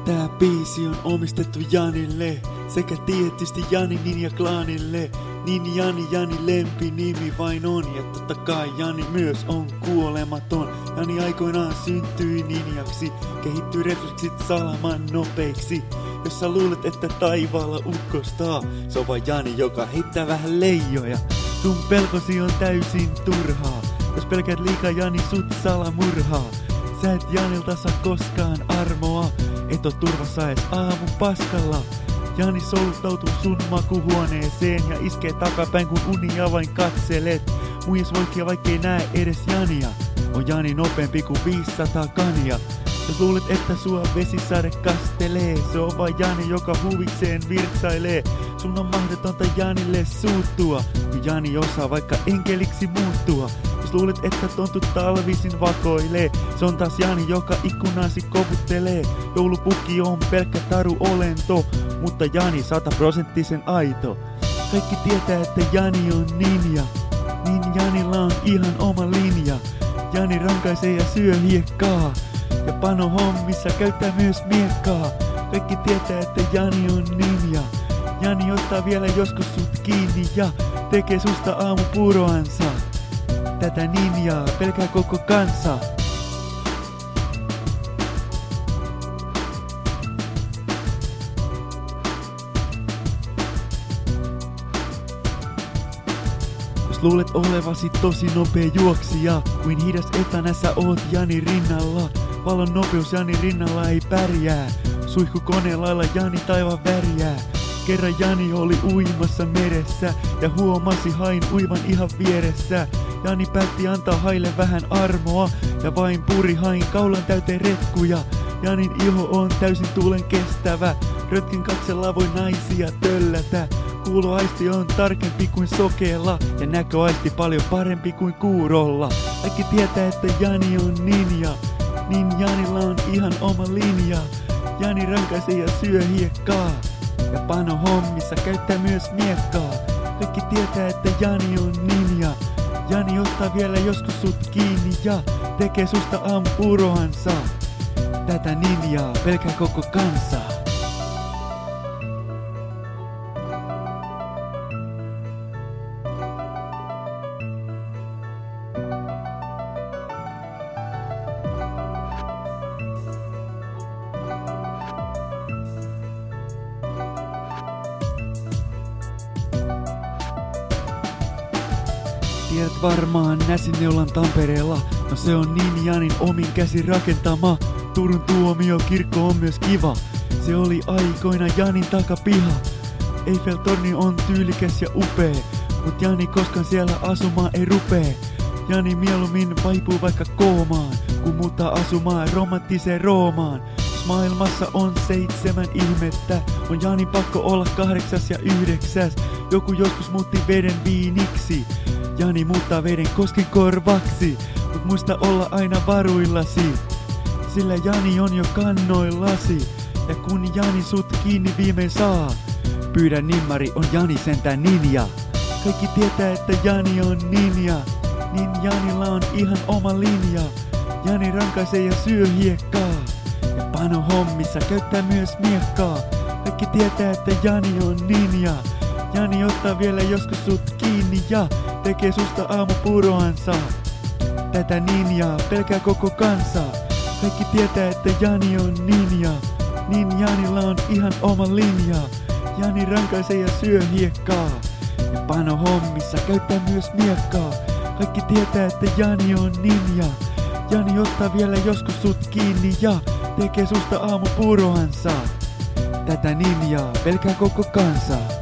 Tää biisi on omistettu Janille, sekä tietysti Jani Ninja Clanille. Niin Jani lempinimi vain on, ja totta kai Jani myös on kuolematon. Jani aikoinaan syntyi ninjaksi, kehittyi refleksit salaman nopeiksi. Jos sä luulet, että taivaalla ukkostaa, se on vain Jani, joka heittää vähän leijoja. Sun pelkosi on täysin turhaa, jos pelkäät liikaa Jani sut salamurhaa. Sä et Janilta saa koskaan armoa, et oo turvassa ees aamun paskalla. Jani soluttautuu sun makuhuoneeseen ja iskee takapäin kun unia vain katselet. Muijas voikia vaikkei näe edes Jania, on Jani nopeampi kuin 500 kania. Jos luulet, että sua vesisade kastelee, se on vain Jani, joka huvikseen virtsailee. Sun on mahdotonta Janille suuttua, kun Jani osaa vaikka enkeliksi muuttua. Jos luulet, että tontut talvisin vakoilee, se on taas Jani, joka ikkunasi koputtelee. Joulupukki on pelkkä taru olento, mutta Jani 100% aito. Kaikki tietää, että Jani on ninja, niin Janilla on ihan oma linja. Jani rankaisee ja syö hiekkaa, ja pano hommissa käyttää myös miekkaa. Kaikki tietää, että Jani on ninja. Jani ottaa vielä joskus sut kiinni ja tekee susta aamupuuroansa. Tätä ninjaa pelkää koko kansa. Jos luulet olevasi tosi nopea juoksija, kuin hidas etänässä oot Jani rinnalla. Valon nopeus Jani rinnalla ei pärjää, suihkukoneen lailla Jani taivaan värjää. Kerran Jani oli uimassa meressä ja huomasi hain uivan ihan vieressä. Jani päätti antaa haille vähän armoa ja vain puri hain kaulan täyteen retkuja. Janin iho on täysin tuulen kestävä, rötkin katsella voi naisia töllätä. Kuuloaisti on tarkempi kuin sokeella ja näköaisti paljon parempi kuin kuurolla. Kaikki tietää, että Jani on ninja, niin Janilla on ihan oma linja. Jani rankaisee ja syö hiekkaa, ja pano hommissa käyttää myös miekkaa. Kaikki tietää, että Jani on ninja. Jani ottaa vielä joskus sut kiinni ja tekee susta aamupuuroansa. Tätä ninjaa pelkää koko kansa. Tiedät varmaan Näsineulan Tampereella, no se on niin Janin omin käsin rakentama. Turun tuomiokirkko on myös kiva, se oli aikoina Janin takapiha. Eiffel-torni on tyylikäs ja upea, mut Jani koskaan siellä asumaan ei rupee. Jani mieluummin vaipuu vaikka koomaan, kun muuttaa asumaan romanttiseen Roomaan. Jos maailmassa on 7 ihmettä, on Jani pakko olla 8 ja 9. Joku joskus muutti veden viiniksi, Jani muuttaa veden koskenkorvaksi, mut muista olla aina varuillasi, sillä Jani on jo kannoillasi. Ja kun Jani sut kiinni viimein saa, pyydä nimmari, on Jani sentään ninja. Kaikki tietää, että Jani on ninja, niin Janilla on ihan oma linja. Jani rankaisee ja syö hiekkaa, ja pano hommissa käyttää myös miekkaa. Kaikki tietää, että Jani on ninja. Jani ottaa vielä joskus sut kiinni ja tekee susta aamupuuroansa. Tätä ninjaa pelkää koko kansa. Kaikki tietää, että Jani on ninja, niin Janilla on ihan oma linja. Jani rankaisee ja syö hiekkaa, ja pano hommissa käyttää myös miekkaa. Kaikki tietää, että Jani on ninja. Jani ottaa vielä joskus sut kiinni ja tekee susta aamupuuroansa. Tätä ninjaa pelkää koko kansa.